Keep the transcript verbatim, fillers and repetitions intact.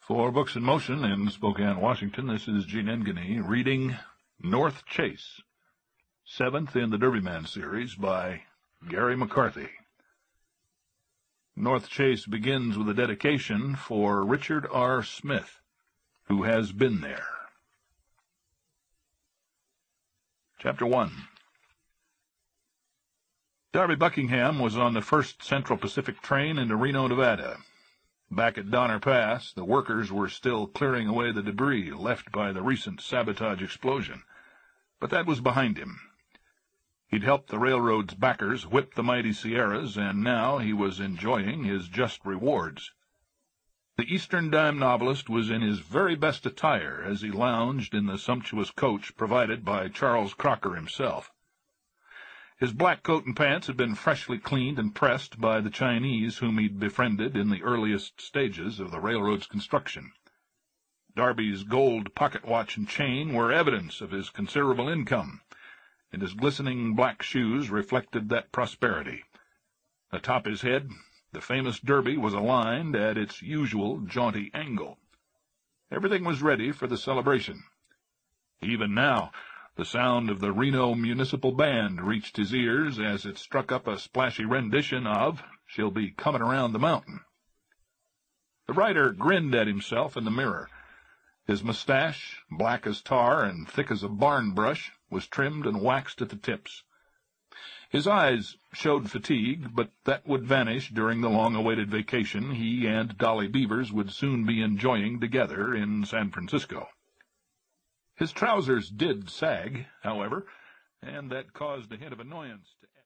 For Books in Motion in Spokane, Washington, this is Gene Engany reading North Chase, seventh in the Derbyman series by Gary McCarthy. North Chase begins with a dedication for Richard R. Smith, who has been there. Chapter one. Darby Buckingham was on the first Central Pacific train into Reno, Nevada. Back at Donner Pass, the workers were still clearing away the debris left by the recent sabotage explosion, but that was behind him. He'd helped the railroad's backers whip the mighty Sierras, and now he was enjoying his just rewards. The Eastern dime novelist was in his very best attire as he lounged in the sumptuous coach provided by Charles Crocker himself. His black coat and pants had been freshly cleaned and pressed by the Chinese whom he'd befriended in the earliest stages of the railroad's construction. Darby's gold pocket watch and chain were evidence of his considerable income, and his glistening black shoes reflected that prosperity. Atop his head, the famous derby was aligned at its usual jaunty angle. Everything was ready for the celebration. Even now, the sound of the Reno Municipal Band reached his ears as it struck up a splashy rendition of "She'll Be Comin' Around the Mountain." The rider grinned at himself in the mirror. His mustache, black as tar and thick as a barn brush, was trimmed and waxed at the tips. His eyes showed fatigue, but that would vanish during the long-awaited vacation he and Dolly Beavers would soon be enjoying together in San Francisco. His trousers did sag, however, and that caused a hint of annoyance to